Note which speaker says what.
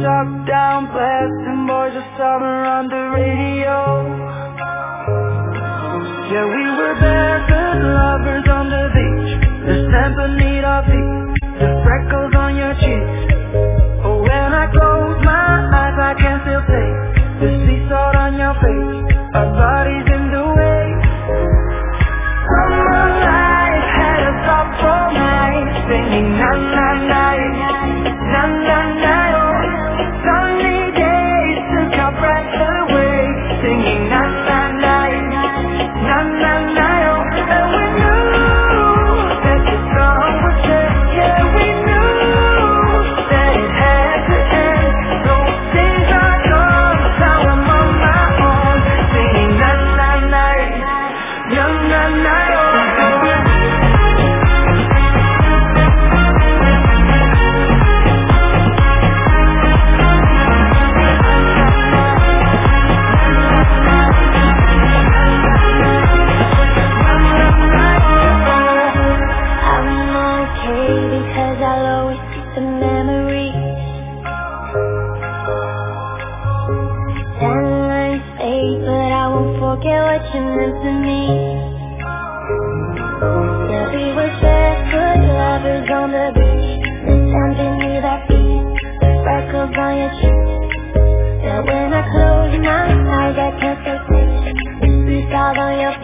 Speaker 1: top down, blasting boys of summer on the radio. Yeah, we were barefoot lovers on the beach, the sand beneath our feet, the freckles on your cheeks. Oh, when I close my eyes, I can still taste the sea salt on your face. Our bodies in the waves. Summer life had us up all night, singing na na na, na na na. Sunny days took our breath away, singing na na na, na na na. And we knew that the song would end. Yeah, we knew that it had to end. Those days are gone, now I'm on my own, singing na na na, na na na. Forget what you meant to me. Yeah, we were barefoot lovers on the beach, the sand beneath our feet, the freckles on your cheeks. Yeah, when I close my eyes, I can't feel the sweet salt on your